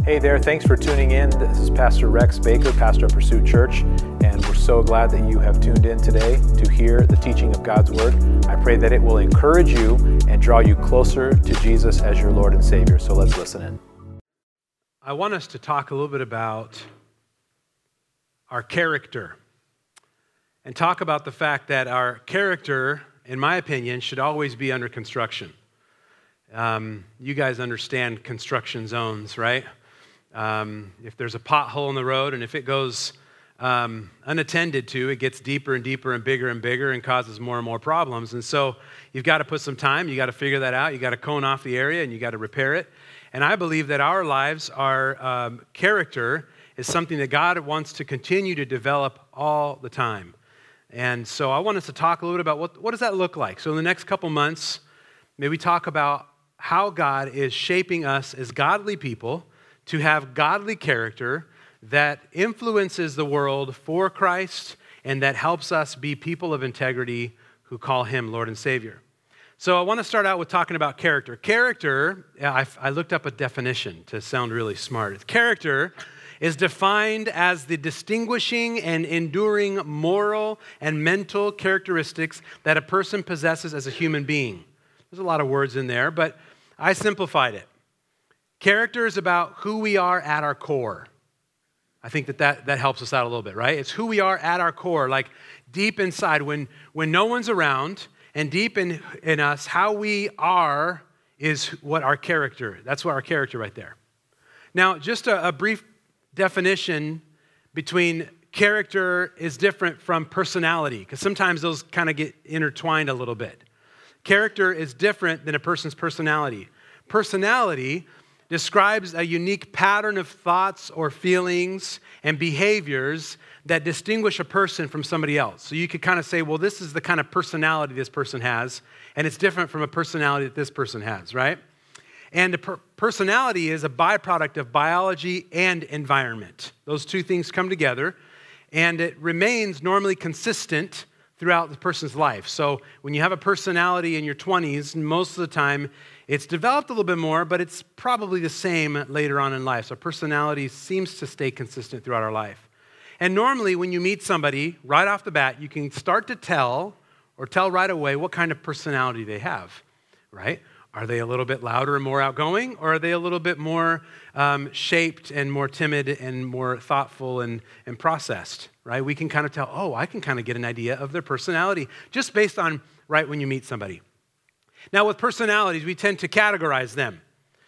Hey there, thanks for tuning in. This is Pastor Rex Baker, pastor of Pursuit Church, and we're so glad that you have tuned in today to hear the teaching of God's Word. I pray that it will encourage you and draw you closer to Jesus as your Lord and Savior. So let's listen in. I want us to talk a little bit about our character and talk about the fact that our character, in my opinion, should always be under construction. You guys understand construction zones, right? If there's a pothole in the road and if it goes unattended to, it gets deeper and deeper and bigger and causes more and more problems. And so you've got to put some time, you got to figure that out, you got to cone off the area and you got to repair it. And I believe that our lives, our character is something that God wants to continue to develop all the time. And so I want us to talk a little bit about what does that look like. So in the next couple months, maybe talk about how God is shaping us as godly people to have godly character that influences the world for Christ and that helps us be people of integrity who call Him Lord and Savior. So I want to start out with talking about character. Character, I looked up a definition to sound really smart. Character is defined as the distinguishing and enduring moral and mental characteristics that a person possesses as a human being. There's a lot of words in there, but I simplified it. Character is about who we are at our core. I think that helps us out a little bit, right? It's who we are at our core, like deep inside when no one's around and deep in us, how we are is what our character, that's what our character right there. Now, just a brief definition between character is different from personality, because sometimes those kind of get intertwined a little bit. Character is different than a person's personality. Personality describes a unique pattern of thoughts or feelings and behaviors that distinguish a person from somebody else. So you could kind of say, well, this is the kind of personality this person has, and it's different from a personality that this person has, right? And personality is a byproduct of biology and environment. Those two things come together, and it remains normally consistent throughout the person's life. So when you have a personality in your 20s, most of the time, it's developed a little bit more, but it's probably the same later on in life. So personality seems to stay consistent throughout our life. And normally when you meet somebody, right off the bat, you can start to tell right away what kind of personality they have, right? Are they a little bit louder and more outgoing, or are they a little bit more shaped and more timid and more thoughtful and processed, right? We can kind of tell, I can kind of get an idea of their personality just based on right when you meet somebody. Now, with personalities, we tend to categorize them.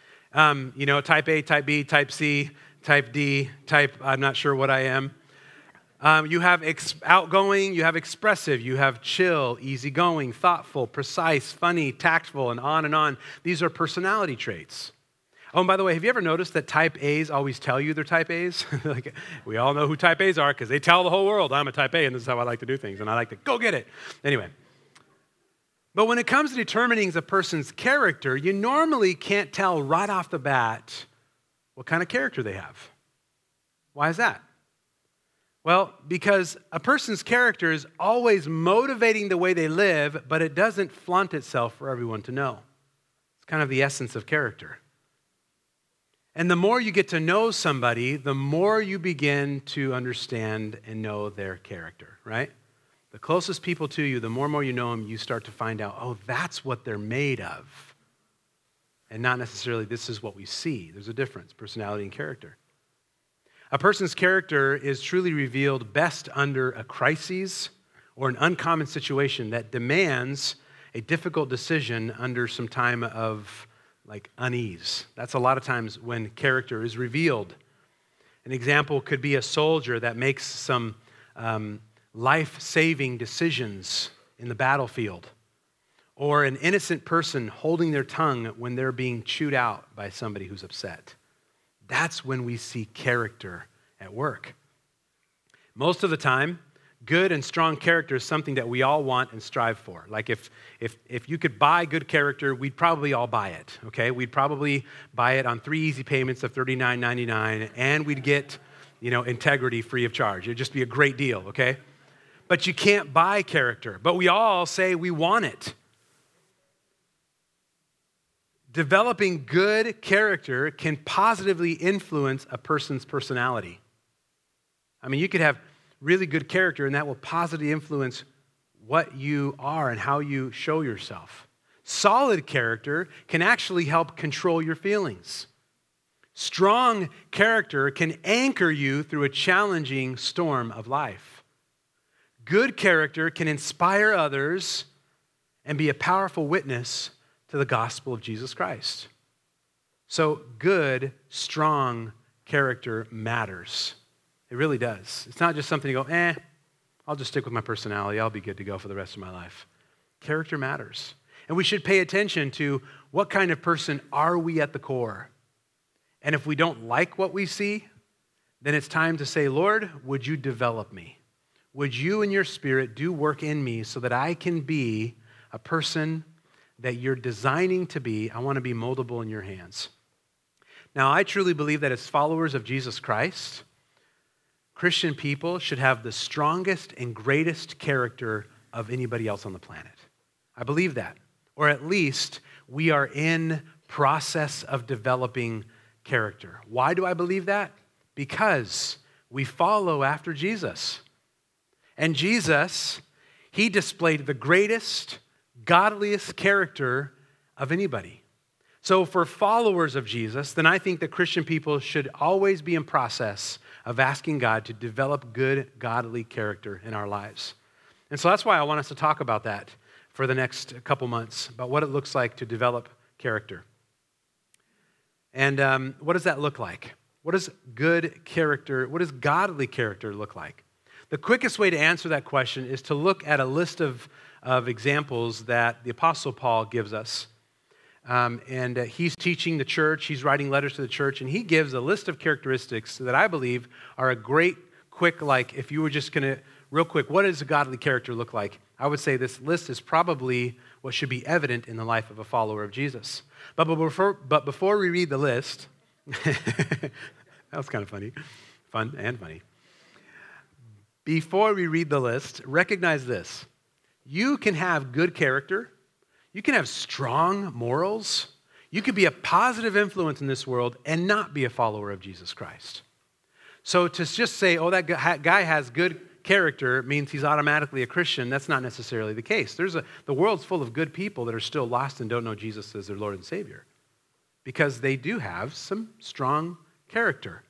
Type A, type B, type C, type D, type I'm not sure what I am. You have outgoing, you have expressive, you have chill, easygoing, thoughtful, precise, funny, tactful, and on and on. These are personality traits. Oh, and by the way, have you ever noticed that type A's always tell you they're type A's? Like, we all know who type A's are because they tell the whole world, I'm a type A, and this is how I like to do things, and I like to go get it. Anyway. But when it comes to determining a person's character, you normally can't tell right off the bat what kind of character they have. Why is that? Well, because a person's character is always motivating the way they live, but it doesn't flaunt itself for everyone to know. It's kind of the essence of character. And the more you get to know somebody, the more you begin to understand and know their character, right? The closest people to you, the more and more you know them, you start to find out, that's what they're made of. And not necessarily this is what we see. There's a difference, personality and character. A person's character is truly revealed best under a crisis or an uncommon situation that demands a difficult decision under some time of unease. That's a lot of times when character is revealed. An example could be a soldier that makes some life-saving decisions in the battlefield, or an innocent person holding their tongue when they're being chewed out by somebody who's upset. That's when we see character at work. Most of the time, good and strong character is something that we all want and strive for. Like if you could buy good character, we'd probably all buy it, okay? We'd probably buy it on 3 easy payments of $39.99, and we'd get, integrity free of charge. It'd just be a great deal, okay? But you can't buy character. But we all say we want it. Developing good character can positively influence a person's personality. I mean, you could have really good character, and that will positively influence what you are and how you show yourself. Solid character can actually help control your feelings. Strong character can anchor you through a challenging storm of life. Good character can inspire others and be a powerful witness to the gospel of Jesus Christ. So good, strong character matters. It really does. It's not just something you go, I'll just stick with my personality. I'll be good to go for the rest of my life. Character matters. And we should pay attention to what kind of person are we at the core. And if we don't like what we see, then it's time to say, Lord, would you develop me? Would you and your Spirit do work in me so that I can be a person that you're designing to be? I want to be moldable in your hands. Now, I truly believe that as followers of Jesus Christ, Christian people should have the strongest and greatest character of anybody else on the planet. I believe that. Or at least we are in process of developing character. Why do I believe that? Because we follow after Jesus. And Jesus, he displayed the greatest, godliest character of anybody. So for followers of Jesus, then I think that Christian people should always be in process of asking God to develop good, godly character in our lives. And so that's why I want us to talk about that for the next couple months, about what it looks like to develop character. And what does that look like? What does good character, what does godly character look like? The quickest way to answer that question is to look at a list of examples that the Apostle Paul gives us. And he's teaching the church, he's writing letters to the church, and he gives a list of characteristics that I believe are a great, quick, like if you were just going to, real quick, what does a godly character look like? I would say this list is probably what should be evident in the life of a follower of Jesus. But before we read the list, that was kind of fun and funny. Before we read the list, recognize this. You can have good character. You can have strong morals. You can be a positive influence in this world and not be a follower of Jesus Christ. So to just say, oh, that guy has good character means he's automatically a Christian, that's not necessarily the case. The world's full of good people that are still lost and don't know Jesus as their Lord and Savior because they do have some strong character.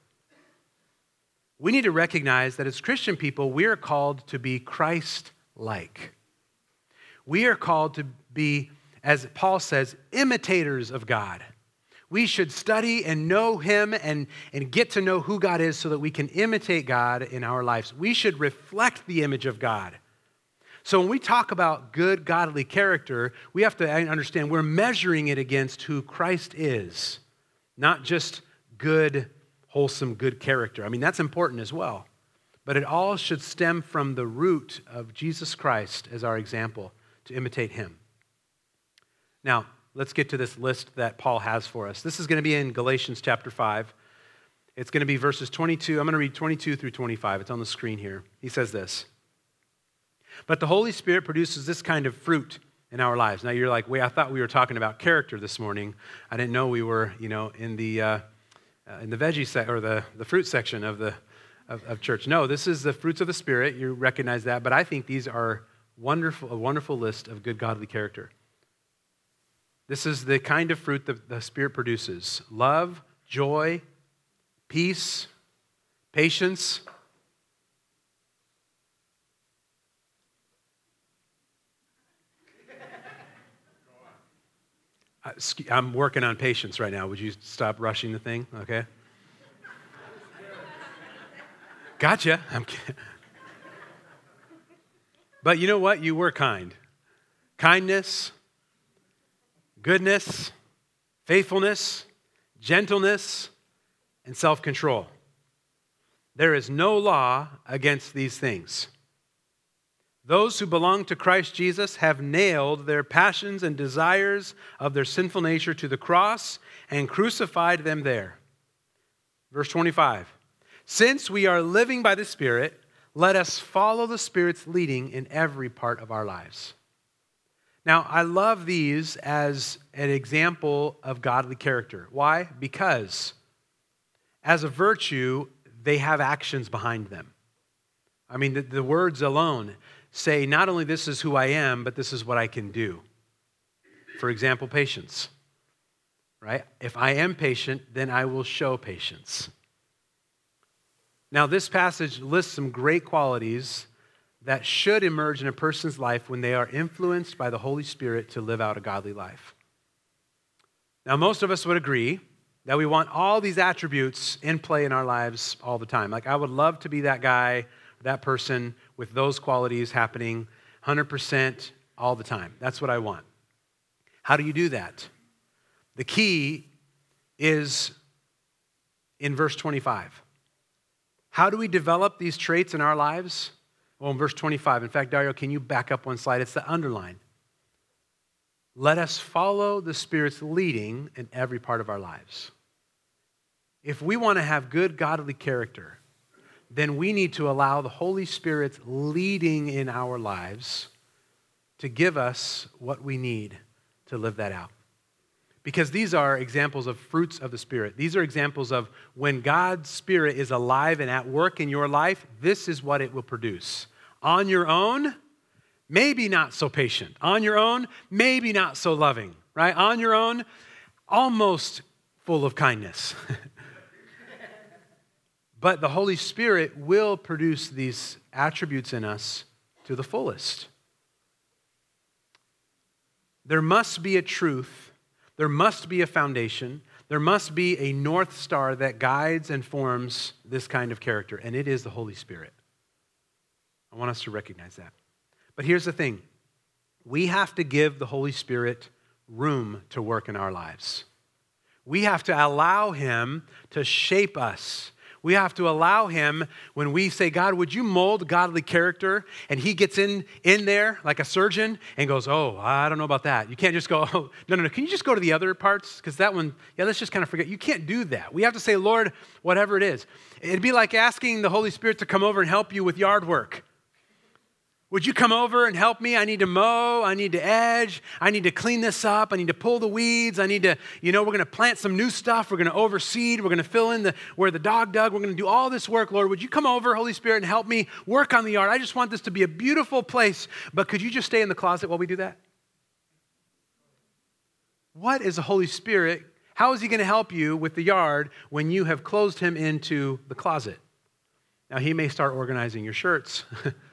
We need to recognize that as Christian people, we are called to be Christ-like. We are called to be, as Paul says, imitators of God. We should study and know Him and get to know who God is so that we can imitate God in our lives. We should reflect the image of God. So when we talk about good, godly character, we have to understand we're measuring it against who Christ is, not just good, wholesome, good character. I mean, that's important as well. But it all should stem from the root of Jesus Christ as our example to imitate Him. Now, let's get to this list that Paul has for us. This is going to be in Galatians chapter 5. It's going to be verses 22. I'm going to read 22 through 25. It's on the screen here. He says this. But the Holy Spirit produces this kind of fruit in our lives. Now you're like, wait, I thought we were talking about character this morning. I didn't know we were, in the veggie or the fruit section of church. No, this is the fruits of the Spirit. You recognize that. But I think these are a wonderful list of good godly character. This is the kind of fruit that the Spirit produces. Love, joy, peace, patience. I'm working on patience right now. Would you stop rushing the thing? Okay. Gotcha. I'm kidding. But you know what? You were kind. Kindness, goodness, faithfulness, gentleness, and self-control. There is no law against these things. Those who belong to Christ Jesus have nailed their passions and desires of their sinful nature to the cross and crucified them there. Verse 25. Since we are living by the Spirit, let us follow the Spirit's leading in every part of our lives. Now, I love these as an example of godly character. Why? Because as a virtue, they have actions behind them. I mean, the words alone say not only this is who I am, but this is what I can do. For example, patience, right? If I am patient, then I will show patience. Now, this passage lists some great qualities that should emerge in a person's life when they are influenced by the Holy Spirit to live out a godly life. Now, most of us would agree that we want all these attributes in play in our lives all the time. Like, I would love to be that guy, that person with those qualities happening 100% all the time. That's what I want. How do you do that? The key is in verse 25. How do we develop these traits in our lives? Well, in verse 25, in fact, Dario, can you back up one slide? It's the underline. Let us follow the Spirit's leading in every part of our lives. If we want to have good godly character, then we need to allow the Holy Spirit's leading in our lives to give us what we need to live that out. Because these are examples of fruits of the Spirit. These are examples of when God's Spirit is alive and at work in your life, this is what it will produce. On your own, maybe not so patient. On your own, maybe not so loving, right? On your own, almost full of kindness. But the Holy Spirit will produce these attributes in us to the fullest. There must be a truth. There must be a foundation. There must be a North Star that guides and forms this kind of character, and it is the Holy Spirit. I want us to recognize that. But here's the thing. We have to give the Holy Spirit room to work in our lives. We have to allow Him to shape us. We have to allow Him, when we say, God, would you mold godly character? And He gets in there like a surgeon and goes, oh, I don't know about that. You can't just go, oh, no. Can you just go to the other parts? Because that one, let's just kind of forget. You can't do that. We have to say, Lord, whatever it is. It'd be like asking the Holy Spirit to come over and help you with yard work. Would you come over and help me? I need to mow. I need to edge. I need to clean this up. I need to pull the weeds. I need to, we're going to plant some new stuff. We're going to overseed. We're going to fill in where the dog dug. We're going to do all this work. Lord, would you come over, Holy Spirit, and help me work on the yard? I just want this to be a beautiful place. But could you just stay in the closet while we do that? What is the Holy Spirit? How is He going to help you with the yard when you have closed Him into the closet? Now, He may start organizing your shirts.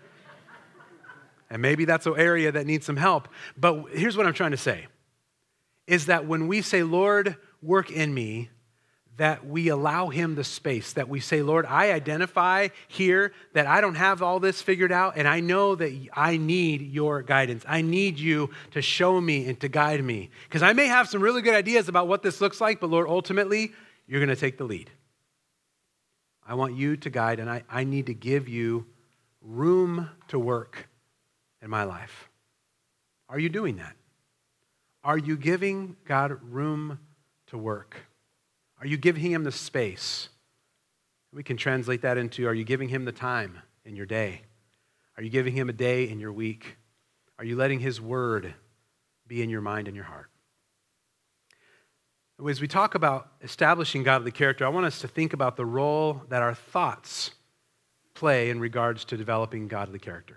And maybe that's an area that needs some help. But here's what I'm trying to say, is that when we say, Lord, work in me, that we allow Him the space, that we say, Lord, I identify here that I don't have all this figured out, and I know that I need your guidance. I need you to show me and to guide me. Because I may have some really good ideas about what this looks like, but Lord, ultimately, you're going to take the lead. I want you to guide, and I need to give you room to work in my life. Are you doing that? Are you giving God room to work? Are you giving Him the space? We can translate that into, are you giving Him the time in your day? Are you giving Him a day in your week? Are you letting His word be in your mind and your heart? As we talk about establishing godly character, I want us to think about the role that our thoughts play in regards to developing godly character.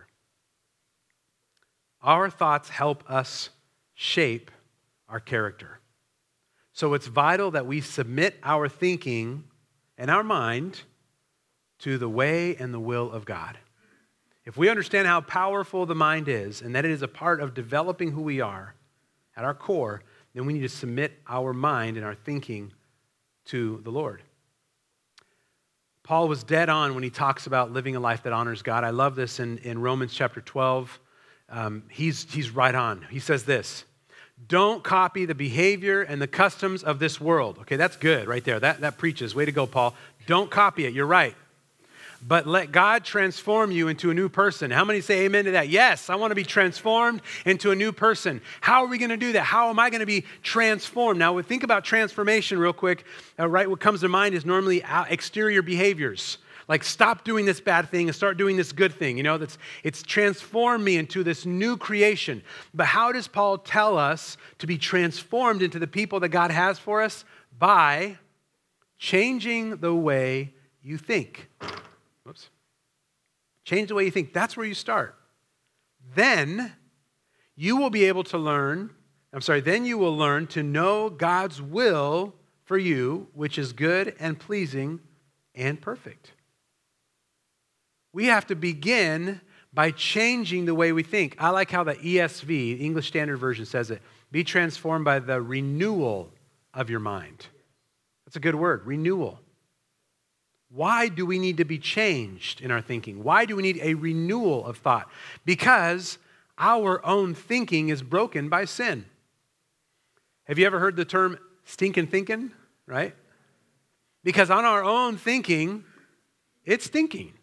Our thoughts help us shape our character. So it's vital that we submit our thinking and our mind to the way and the will of God. If we understand how powerful the mind is and that it is a part of developing who we are at our core, then we need to submit our mind and our thinking to the Lord. Paul was dead on when he talks about living a life that honors God. I love this in Romans chapter 12. He's right on. He says this, don't copy the behavior and the customs of this world. Okay, that's good right there. That preaches. Way to go, Paul. Don't copy it. You're right. But let God transform you into a new person. How many say amen to that? Yes, I want to be transformed into a new person. How are we going to do that? How am I going to be transformed? Now, we think about transformation real quick. Right, what comes to mind is normally exterior behaviors. Like, stop doing this bad thing and start doing this good thing. It's transformed me into this new creation. But how does Paul tell us to be transformed into the people that God has for us? By changing the way you think. Whoops. Change the way you think. That's where you start. Then you will be able to learn to know God's will for you, which is good and pleasing and perfect. We have to begin by changing the way we think. I like how the ESV, the English Standard Version, says it. Be transformed by the renewal of your mind. That's a good word, renewal. Why do we need to be changed in our thinking? Why do we need a renewal of thought? Because our own thinking is broken by sin. Have you ever heard the term stinking thinking, right? Because on our own thinking, it's stinking.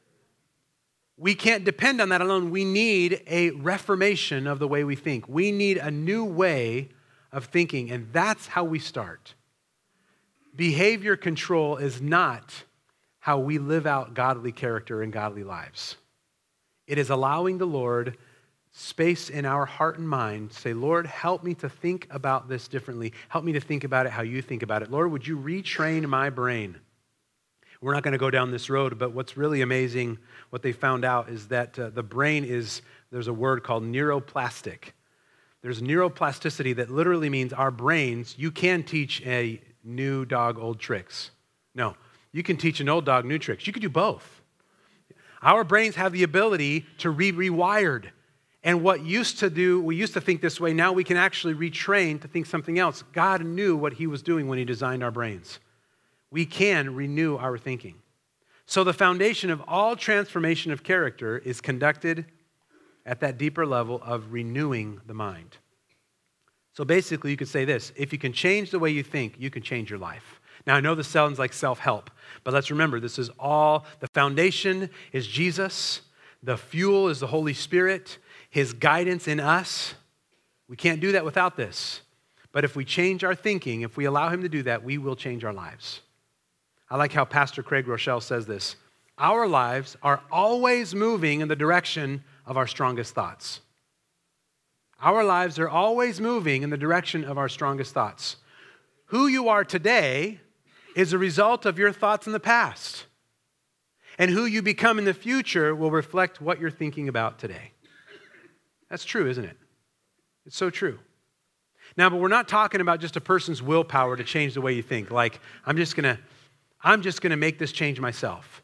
We can't depend on that alone. We need a reformation of the way we think. We need a new way of thinking, and that's how we start. Behavior control is not how we live out godly character and godly lives. It is allowing the Lord space in our heart and mind to say, Lord, help me to think about this differently. Help me to think about it how you think about it. Lord, would you retrain my brain? We're not going to go down this road, but what's really amazing, what they found out is that the brain there's a word called neuroplastic. There's neuroplasticity that literally means our brains, you can teach a new dog old tricks. No, you can teach an old dog new tricks. You can do both. Our brains have the ability to be rewired. And we used to think this way, now we can actually retrain to think something else. God knew what he was doing when he designed our brains. We can renew our thinking. So the foundation of all transformation of character is conducted at that deeper level of renewing the mind. So basically, you could say this: if you can change the way you think, you can change your life. Now, I know this sounds like self-help, but let's remember, this is all, the foundation is Jesus, the fuel is the Holy Spirit, his guidance in us. We can't do that without this. But if we change our thinking, if we allow him to do that, we will change our lives. I like how Pastor Craig Rochelle says this: our lives are always moving in the direction of our strongest thoughts. Our lives are always moving in the direction of our strongest thoughts. Who you are today is a result of your thoughts in the past. And who you become in the future will reflect what you're thinking about today. That's true, isn't it? It's so true. Now, but we're not talking about just a person's willpower to change the way you think. Like, I'm just gonna make this change myself.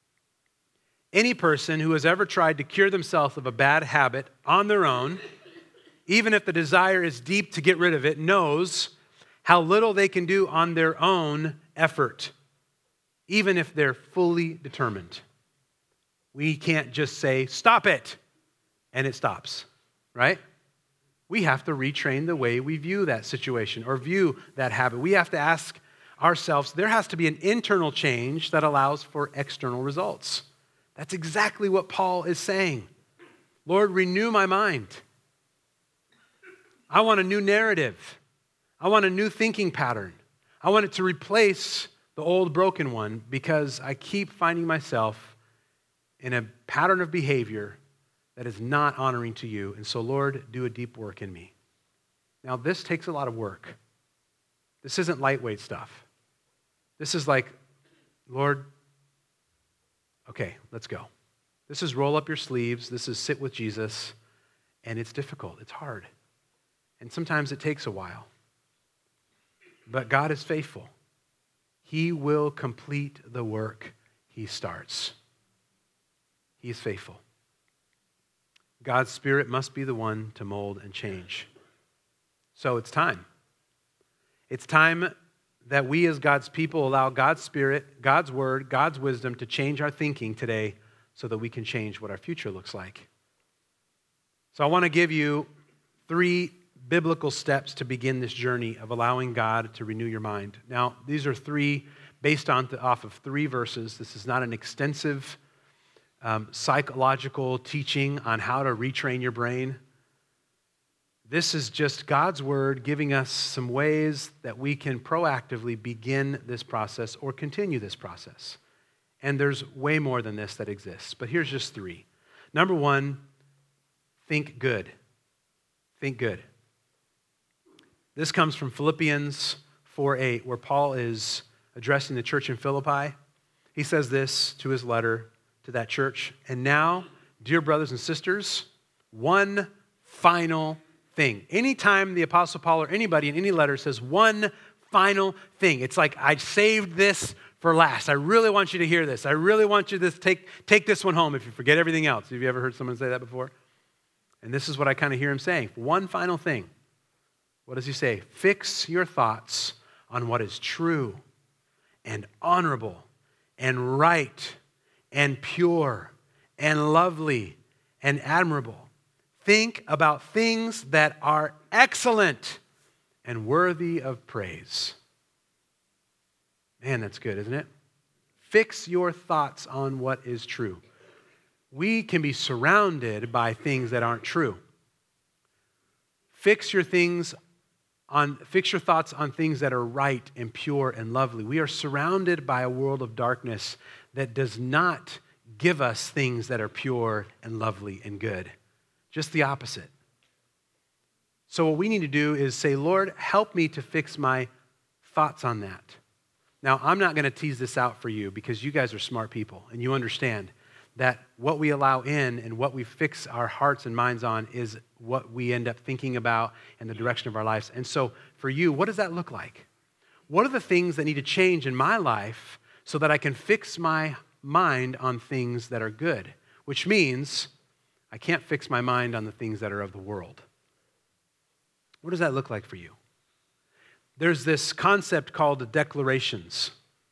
Any person who has ever tried to cure themselves of a bad habit on their own, even if the desire is deep to get rid of it, knows how little they can do on their own effort, even if they're fully determined. We can't just say, stop it, and it stops, right? We have to retrain the way we view that situation or view that habit. We have to ask ourselves, there has to be an internal change that allows for external results. That's exactly what Paul is saying. Lord, renew my mind. I want a new narrative. I want a new thinking pattern. I want it to replace the old broken one because I keep finding myself in a pattern of behavior that is not honoring to you. And so, Lord, do a deep work in me. Now, this takes a lot of work. This isn't lightweight stuff. This is like, Lord, okay, let's go. This is roll up your sleeves. This is sit with Jesus. And it's difficult. It's hard. And sometimes it takes a while. But God is faithful. He will complete the work he starts. He is faithful. God's Spirit must be the one to mold and change. So it's time. It's time that we as God's people allow God's Spirit, God's Word, God's wisdom to change our thinking today so that we can change what our future looks like. So I want to give you 3 biblical steps to begin this journey of allowing God to renew your mind. Now, these are 3 based off of 3 verses. This is not an extensive psychological teaching on how to retrain your brain. This is just God's Word giving us some ways that we can proactively begin this process or continue this process. And there's way more than this that exists, but here's just 3. Number 1, think good. Think good. This comes from Philippians 4:8, where Paul is addressing the church in Philippi. He says this to his letter to that church. And now, dear brothers and sisters, one final thing. Anytime the Apostle Paul or anybody in any letter says one final thing, it's like, I saved this for last. I really want you to hear this. I really want you to take this one home if you forget everything else. Have you ever heard someone say that before? And this is what I kind of hear him saying. One final thing. What does he say? Fix your thoughts on what is true and honorable and right and pure and lovely and admirable. Think about things that are excellent and worthy of praise. Man, that's good, isn't it? Fix your thoughts on what is true. We can be surrounded by things that aren't true. Fix your thoughts on things that are right and pure and lovely. We are surrounded by a world of darkness that does not give us things that are pure and lovely and good. Just the opposite. So what we need to do is say, Lord, help me to fix my thoughts on that. Now, I'm not going to tease this out for you because you guys are smart people and you understand that what we allow in and what we fix our hearts and minds on is what we end up thinking about and the direction of our lives. And so for you, what does that look like? What are the things that need to change in my life so that I can fix my mind on things that are good? Which means I can't fix my mind on the things that are of the world. What does that look like for you? There's this concept called declarations.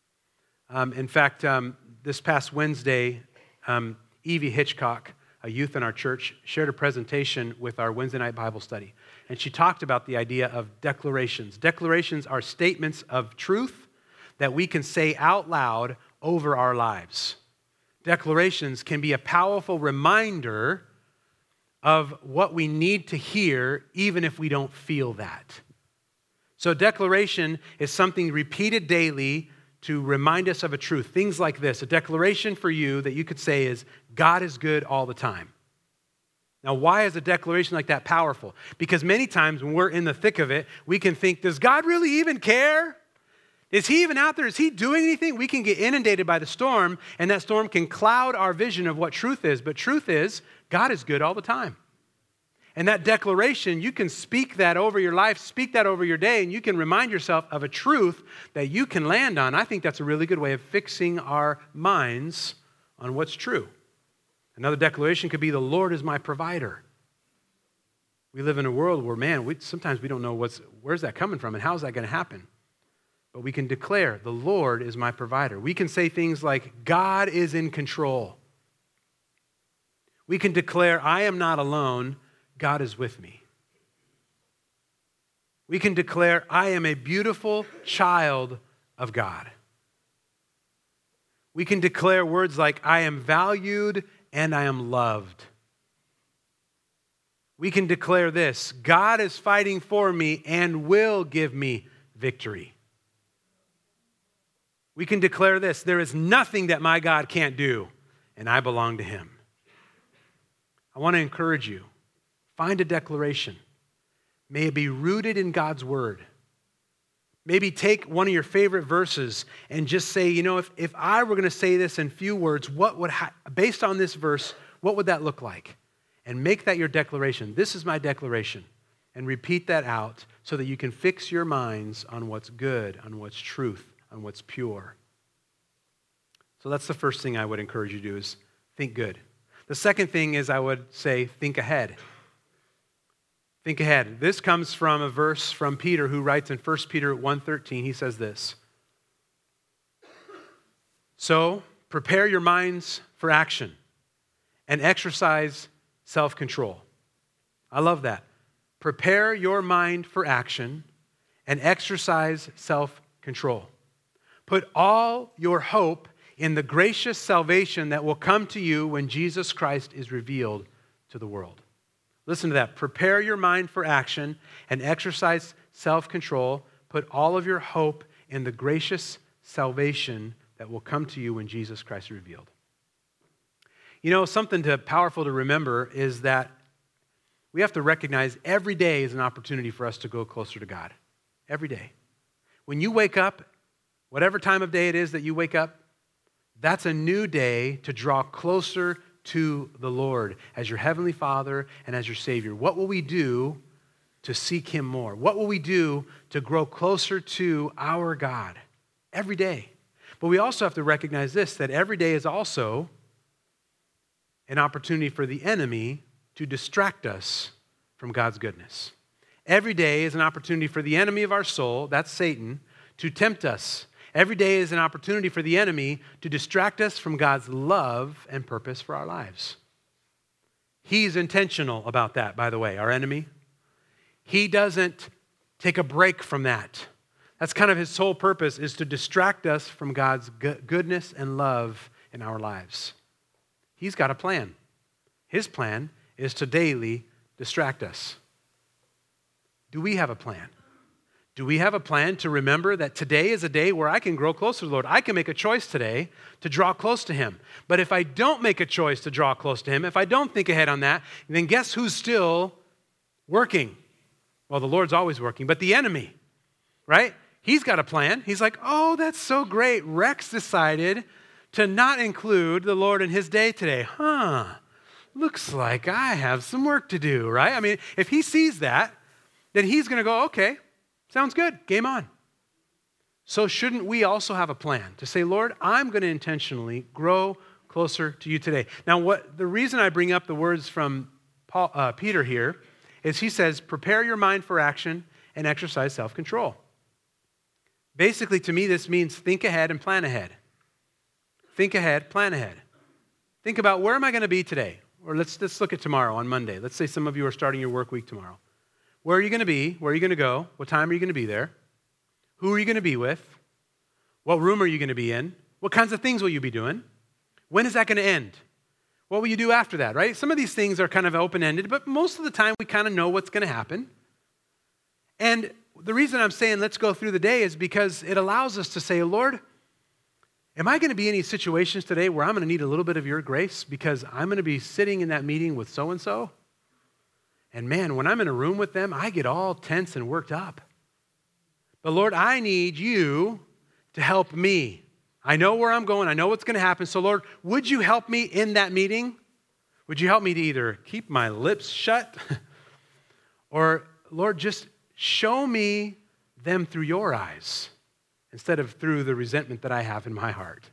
In fact, this past Wednesday, Evie Hitchcock, a youth in our church, shared a presentation with our Wednesday night Bible study. And she talked about the idea of declarations. Declarations are statements of truth that we can say out loud over our lives. Declarations can be a powerful reminder of what we need to hear, even if we don't feel that. So declaration is something repeated daily to remind us of a truth. Things like this. A declaration for you that you could say is, God is good all the time. Now, why is a declaration like that powerful? Because many times when we're in the thick of it, we can think, does God really even care? Is he even out there? Is he doing anything? We can get inundated by the storm, and that storm can cloud our vision of what truth is. But truth is, God is good all the time. And that declaration, you can speak that over your life, speak that over your day, and you can remind yourself of a truth that you can land on. I think that's a really good way of fixing our minds on what's true. Another declaration could be, the Lord is my provider. We live in a world where, man, sometimes we don't know where's that coming from and how's that going to happen. But we can declare, the Lord is my provider. We can say things like, God is in control. We can declare, I am not alone. God is with me. We can declare, I am a beautiful child of God. We can declare words like, I am valued and I am loved. We can declare this, God is fighting for me and will give me victory. We can declare this, there is nothing that my God can't do, and I belong to him. I want to encourage you. Find a declaration. May it be rooted in God's word. Maybe take one of your favorite verses and just say, if I were going to say this in few words, based on this verse, what would that look like? And make that your declaration. This is my declaration. And repeat that out so that you can fix your minds on what's good, on what's truth, on what's pure. So that's the first thing I would encourage you to do is think good. The second thing is I would say think ahead. Think ahead. This comes from a verse from Peter who writes in 1 Peter 1:13. He says this. So prepare your minds for action and exercise self-control. I love that. Prepare your mind for action and exercise self-control. Put all your hope in the gracious salvation that will come to you when Jesus Christ is revealed to the world. Listen to that. Prepare your mind for action and exercise self-control. Put all of your hope in the gracious salvation that will come to you when Jesus Christ is revealed. Something powerful to remember is that we have to recognize every day is an opportunity for us to go closer to God. Every day. When you wake up, whatever time of day it is that you wake up, that's a new day to draw closer to the Lord as your Heavenly Father and as your Savior. What will we do to seek Him more? What will we do to grow closer to our God? Every day. But we also have to recognize this, that every day is also an opportunity for the enemy to distract us from God's goodness. Every day is an opportunity for the enemy of our soul, that's Satan, to tempt us. Every day is an opportunity for the enemy to distract us from God's love and purpose for our lives. He's intentional about that, by the way, our enemy. He doesn't take a break from that. That's kind of his sole purpose, is to distract us from God's goodness and love in our lives. He's got a plan. His plan is to daily distract us. Do we have a plan? Do we have a plan to remember that today is a day where I can grow closer to the Lord? I can make a choice today to draw close to Him. But if I don't make a choice to draw close to Him, if I don't think ahead on that, then guess who's still working? Well, the Lord's always working, but the enemy, right? He's got a plan. He's like, oh, that's so great. Rex decided to not include the Lord in his day today. Looks like I have some work to do, right? I mean, if he sees that, then he's going to go, okay, sounds good, game on. So shouldn't we also have a plan to say, Lord, I'm going to intentionally grow closer to you today? Now, the reason I bring up the words from Peter here is he says, prepare your mind for action and exercise self-control. Basically, to me, this means think ahead and plan ahead. Think ahead, plan ahead. Think about, where am I going to be today? Or let's look at tomorrow on Monday. Let's say some of you are starting your work week tomorrow. Where are you going to be? Where are you going to go? What time are you going to be there? Who are you going to be with? What room are you going to be in? What kinds of things will you be doing? When is that going to end? What will you do after that, right? Some of these things are kind of open-ended, but most of the time we kind of know what's going to happen. And the reason I'm saying let's go through the day is because it allows us to say, Lord, am I going to be in any situations today where I'm going to need a little bit of your grace because I'm going to be sitting in that meeting with so-and-so? And man, when I'm in a room with them, I get all tense and worked up. But Lord, I need you to help me. I know where I'm going. I know what's going to happen. So Lord, would you help me in that meeting? Would you help me to either keep my lips shut or, Lord, just show me them through your eyes instead of through the resentment that I have in my heart?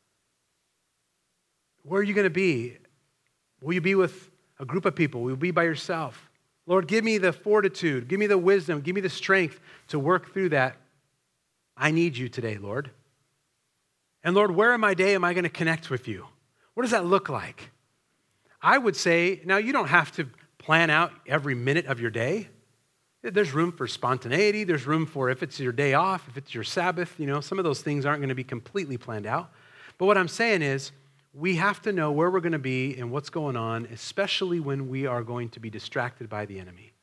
Where are you going to be? Will you be with a group of people? Will you be by yourself? Lord, give me the fortitude, give me the wisdom, give me the strength to work through that. I need you today, Lord. And Lord, where in my day am I going to connect with you? What does that look like? I would say, now you don't have to plan out every minute of your day. There's room for spontaneity. There's room for if it's your day off, if it's your Sabbath, some of those things aren't going to be completely planned out. But what I'm saying is, we have to know where we're going to be and what's going on, especially when we are going to be distracted by the enemy.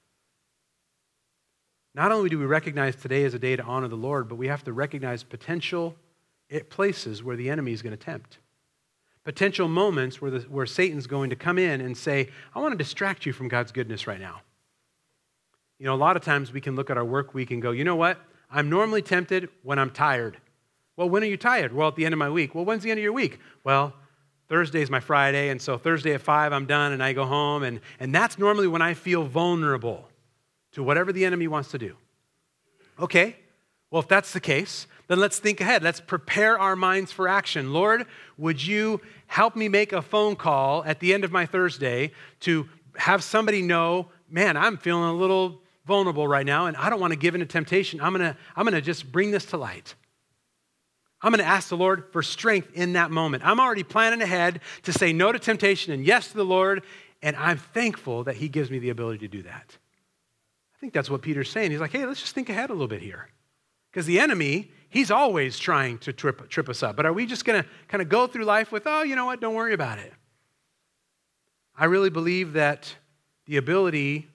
Not only do we recognize today as a day to honor the Lord, but we have to recognize potential places where the enemy is going to tempt. Potential moments where Satan's going to come in and say, I want to distract you from God's goodness right now. A lot of times we can look at our work week and go, you know what? I'm normally tempted when I'm tired. Well, when are you tired? Well, at the end of my week. Well, when's the end of your week? Well, Thursday's my Friday, and so Thursday at 5, I'm done, and I go home, and that's normally when I feel vulnerable to whatever the enemy wants to do. Okay, well, if that's the case, then let's think ahead. Let's prepare our minds for action. Lord, would you help me make a phone call at the end of my Thursday to have somebody know, man, I'm feeling a little vulnerable right now, and I don't want to give in to temptation. I'm gonna just bring this to light. I'm going to ask the Lord for strength in that moment. I'm already planning ahead to say no to temptation and yes to the Lord, and I'm thankful that He gives me the ability to do that. I think that's what Peter's saying. He's like, hey, let's just think ahead a little bit here. Because the enemy, he's always trying to trip us up. But are we just going to kind of go through life with, oh, you know what, don't worry about it? I really believe that the ability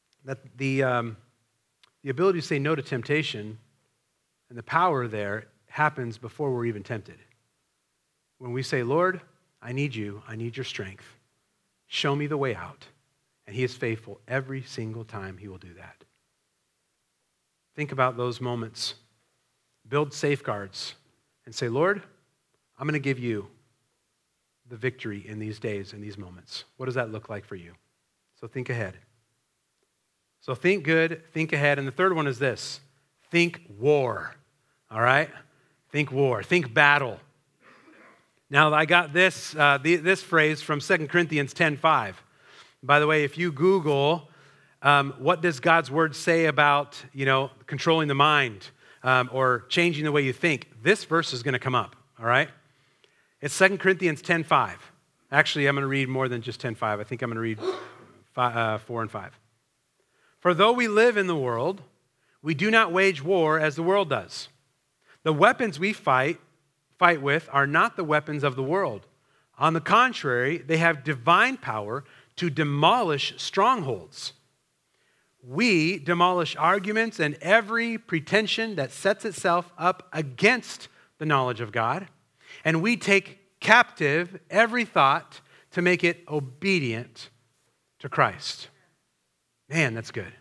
to say no to temptation and the power there happens before we're even tempted. When we say, Lord, I need you, I need your strength. Show me the way out. And he is faithful every single time he will do that. Think about those moments. Build safeguards and say, Lord, I'm going to give you the victory in these days, in these moments. What does that look like for you? So think ahead. So think good, think ahead. And the third one is this: think war. All right? Think war. Think battle. Now, I got this phrase from 2 Corinthians 10:5. By the way, if you Google, what does God's word say about, controlling the mind or changing the way you think, this verse is going to come up, all right? It's 2 Corinthians 10:5. Actually, I'm going to read more than just 10:5. I think I'm going to read 4 and 5. For though we live in the world, we do not wage war as the world does. The weapons we fight with are not the weapons of the world. On the contrary, they have divine power to demolish strongholds. We demolish arguments and every pretension that sets itself up against the knowledge of God, and we take captive every thought to make it obedient to Christ. Man, that's good.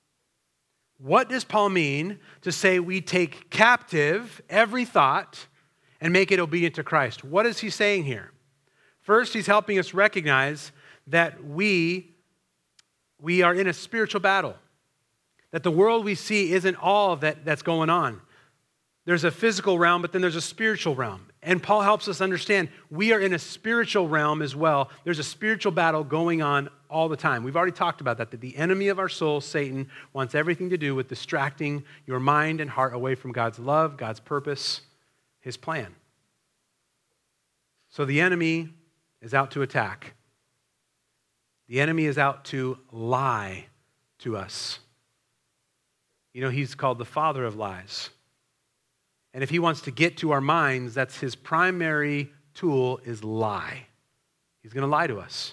What does Paul mean to say we take captive every thought and make it obedient to Christ? What is he saying here? First, he's helping us recognize that we are in a spiritual battle, that the world we see isn't all that's going on. There's a physical realm, but then there's a spiritual realm. And Paul helps us understand we are in a spiritual realm as well. There's a spiritual battle going on all the time. We've already talked about that the enemy of our soul, Satan, wants everything to do with distracting your mind and heart away from God's love, God's purpose, his plan. So the enemy is out to attack. The enemy is out to lie to us. He's called the father of lies. And if he wants to get to our minds, that's his primary tool is lie. He's going to lie to us.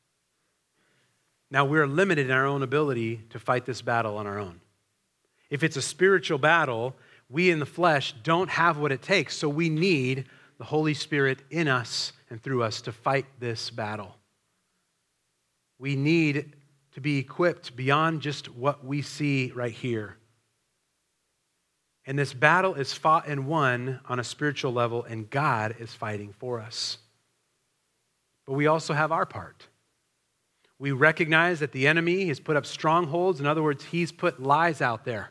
Now, we're limited in our own ability to fight this battle on our own. If it's a spiritual battle, we in the flesh don't have what it takes, so we need the Holy Spirit in us and through us to fight this battle. We need to be equipped beyond just what we see right here. And this battle is fought and won on a spiritual level, and God is fighting for us. But we also have our part. We recognize that the enemy has put up strongholds. In other words, he's put lies out there.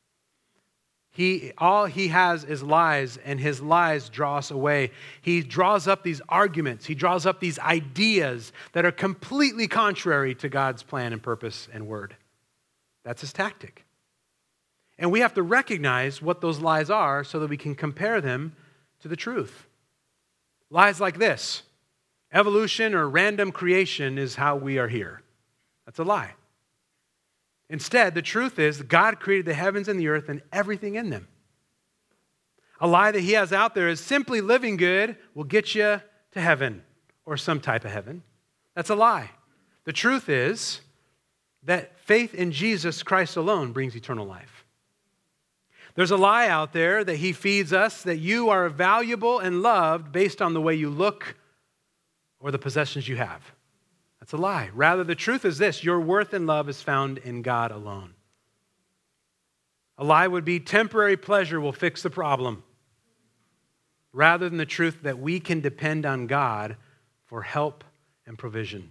All he has is lies, and his lies draw us away. He draws up these arguments. He draws up these ideas that are completely contrary to God's plan and purpose and word. That's his tactic. And we have to recognize what those lies are so that we can compare them to the truth. Lies like this: evolution or random creation is how we are here. That's a lie. Instead, the truth is God created the heavens and the earth and everything in them. A lie that he has out there is simply living good will get you to heaven or some type of heaven. That's a lie. The truth is that faith in Jesus Christ alone brings eternal life. There's a lie out there that he feeds us that you are valuable and loved based on the way you look or the possessions you have. That's a lie. Rather, the truth is this: your worth and love is found in God alone. A lie would be temporary pleasure will fix the problem, rather than the truth that we can depend on God for help and provision.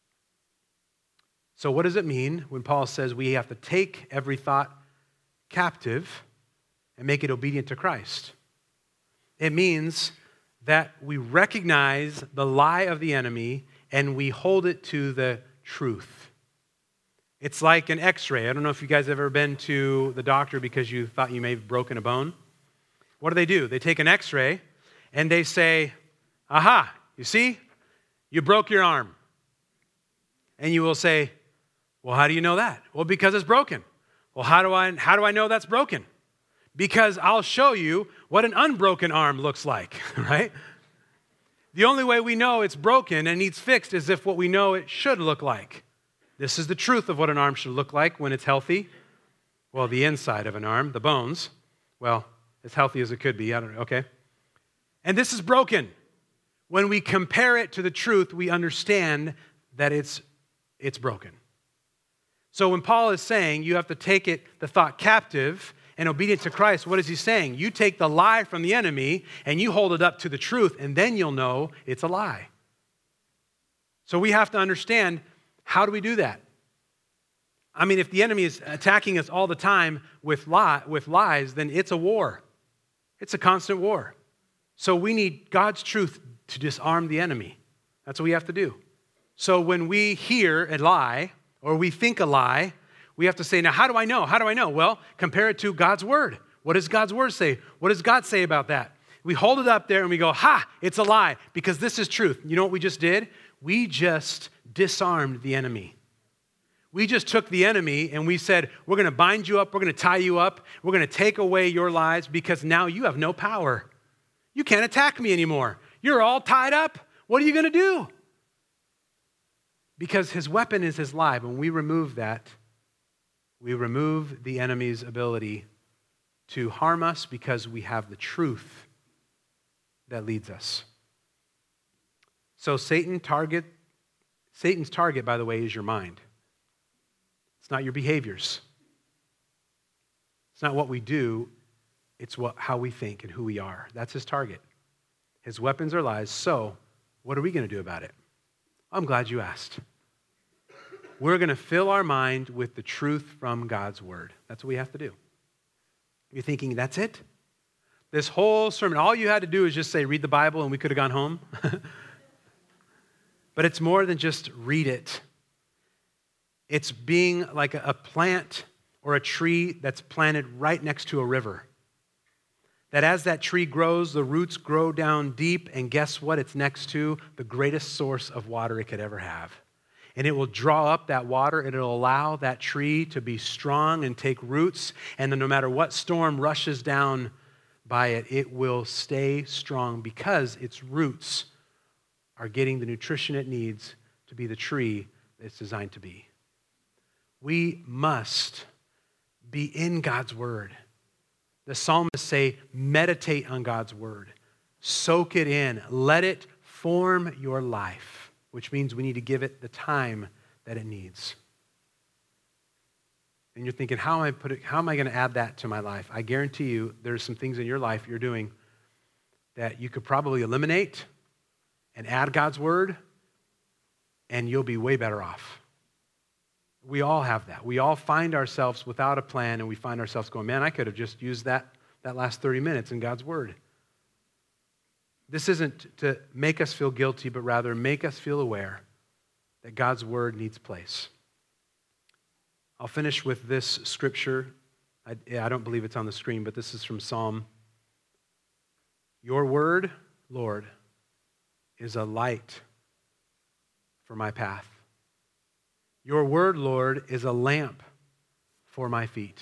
So what does it mean when Paul says we have to take every thought captive and make it obedient to Christ? It means that we recognize the lie of the enemy and we hold it to the truth. It's like an x-ray. I don't know if you guys have ever been to the doctor because you thought you may have broken a bone. What do? They take an x-ray and they say, aha, you see, you broke your arm. And you will say, well, how do you know that? Well, because it's broken. Well, how do I know that's broken? Because I'll show you what an unbroken arm looks like, right? The only way we know it's broken and needs fixed is if what we know it should look like. This is the truth of what an arm should look like when it's healthy. Well, the inside of an arm, the bones. Well, as healthy as it could be. I don't know, okay? And this is broken. When we compare it to the truth, we understand that it's broken. So when Paul is saying you have to take the thought captive and obedient to Christ, what is he saying? You take the lie from the enemy and you hold it up to the truth, and then you'll know it's a lie. So we have to understand, how do we do that? I mean, if the enemy is attacking us all the time with lies, then it's a war. It's a constant war. So we need God's truth to disarm the enemy. That's what we have to do. So when we hear a lie or we think a lie, we have to say, now how do I know? How do I know? Well, compare it to God's word. What does God's word say? What does God say about that? We hold it up there and we go, ha, it's a lie, because this is truth. You know what we just did? We just disarmed the enemy. We just took the enemy and we said, we're going to bind you up, we're going to tie you up, we're going to take away your lies because now you have no power. You can't attack me anymore. You're all tied up. What are you going to do? Because his weapon is his lie. When we remove that, we remove the enemy's ability to harm us because we have the truth that leads us. So Satan's target, by the way, is your mind. It's not your behaviors. It's not what we do. It's how we think and who we are. That's his target. His weapons are lies. So what are we going to do about it? I'm glad you asked. We're going to fill our mind with the truth from God's word. That's what we have to do. You're thinking, that's it? This whole sermon, all you had to do is just say, read the Bible, and we could have gone home. But it's more than just read it. It's being like a plant or a tree that's planted right next to a river. That as that tree grows, the roots grow down deep, and guess what? It's next to the greatest source of water it could ever have. And it will draw up that water, and it'll allow that tree to be strong and take roots, and then no matter what storm rushes down by it, it will stay strong because its roots are getting the nutrition it needs to be the tree it's designed to be. We must be in God's word. The psalmists say, meditate on God's word. Soak it in. Let it form your life, which means we need to give it the time that it needs. And you're thinking, how am I going to add that to my life? I guarantee you there's some things in your life you're doing that you could probably eliminate and add God's word, and you'll be way better off. We all have that. We all find ourselves without a plan, and we find ourselves going, man, I could have just used that last 30 minutes in God's word. This isn't to make us feel guilty, but rather make us feel aware that God's word needs place. I'll finish with this scripture. I don't believe it's on the screen, but this is from Psalm. Your word, Lord, is a light for my path. Your word, Lord, is a lamp for my feet.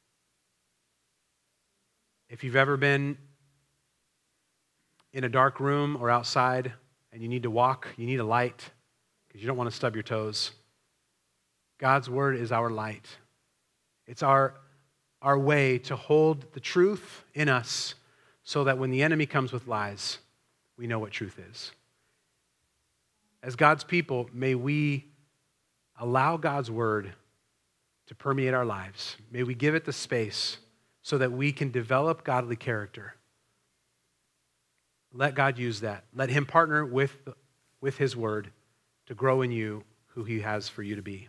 If you've ever been in a dark room or outside and you need to walk, you need a light because you don't want to stub your toes. God's word is our light. It's our way to hold the truth in us so that when the enemy comes with lies, we know what truth is. As God's people, may we allow God's word to permeate our lives. May we give it the space so that we can develop godly character. Let God use that. Let him partner with his word to grow in you who he has for you to be.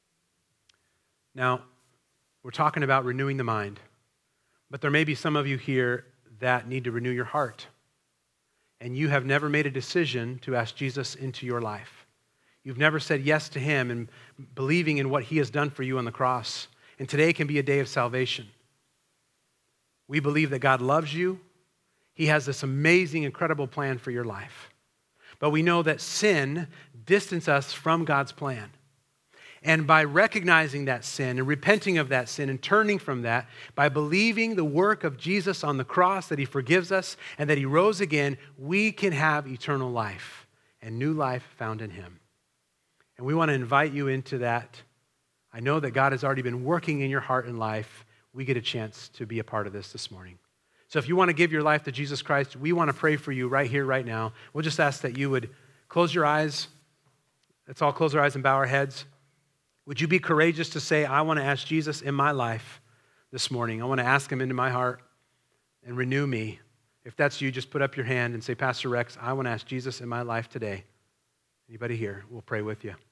Now, we're talking about renewing the mind, but there may be some of you here that need to renew your heart, and you have never made a decision to ask Jesus into your life. You've never said yes to him and believing in what he has done for you on the cross, and today can be a day of salvation. We believe that God loves you. He has this amazing, incredible plan for your life. But we know that sin distances us from God's plan. And by recognizing that sin and repenting of that sin and turning from that, by believing the work of Jesus on the cross, that he forgives us and that he rose again, we can have eternal life and new life found in him. And we want to invite you into that. I know that God has already been working in your heart and life. We get a chance to be a part of this morning. So if you want to give your life to Jesus Christ, we want to pray for you right here, right now. We'll just ask that you would close your eyes. Let's all close our eyes and bow our heads. Would you be courageous to say, I want to ask Jesus in my life this morning. I want to ask him into my heart and renew me. If that's you, just put up your hand and say, Pastor Rex, I want to ask Jesus in my life today. Anybody here? We'll pray with you.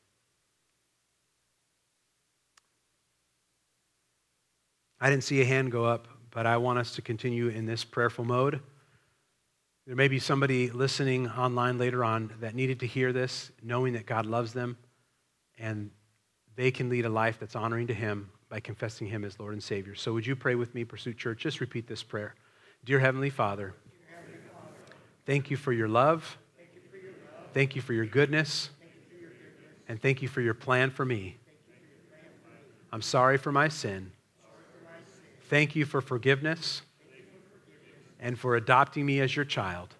I didn't see a hand go up, but I want us to continue in this prayerful mode. There may be somebody listening online later on that needed to hear this, knowing that God loves them, and they can lead a life that's honoring to him by confessing him as Lord and Savior. So would you pray with me, Pursuit Church? Just repeat this prayer. Dear Heavenly Father, thank you for your love. Thank you for your goodness. And thank you for your plan for me. I'm sorry for my sin. Thank you for forgiveness and for adopting me as your child.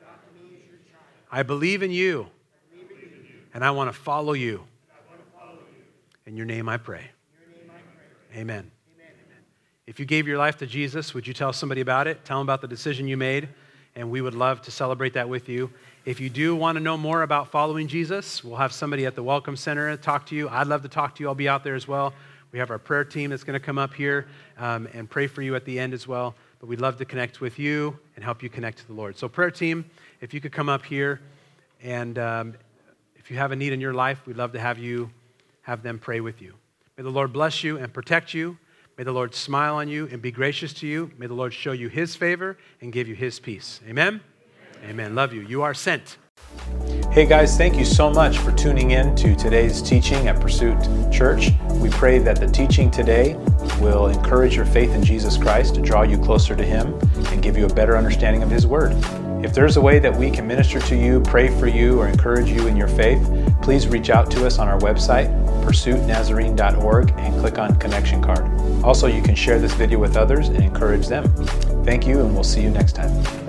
I believe in you, and I want to follow you. In your name I pray. Amen. If you gave your life to Jesus, would you tell somebody about it? Tell them about the decision you made, and we would love to celebrate that with you. If you do want to know more about following Jesus, we'll have somebody at the Welcome Center talk to you. I'd love to talk to you. I'll be out there as well. We have our prayer team that's going to come up here and pray for you at the end as well. But we'd love to connect with you and help you connect to the Lord. So prayer team, if you could come up here, and if you have a need in your life, we'd love to have them pray with you. May the Lord bless you and protect you. May the Lord smile on you and be gracious to you. May the Lord show you his favor and give you his peace. Amen? Amen. Love you. You are sent. Hey guys, thank you so much for tuning in to today's teaching at Pursuit Church. We pray that the teaching today will encourage your faith in Jesus Christ, to draw you closer to him, and give you a better understanding of his word. If there's a way that we can minister to you, pray for you, or encourage you in your faith, please reach out to us on our website, pursuitnazarene.org, and click on Connection Card. Also, you can share this video with others and encourage them. Thank you, and we'll see you next time.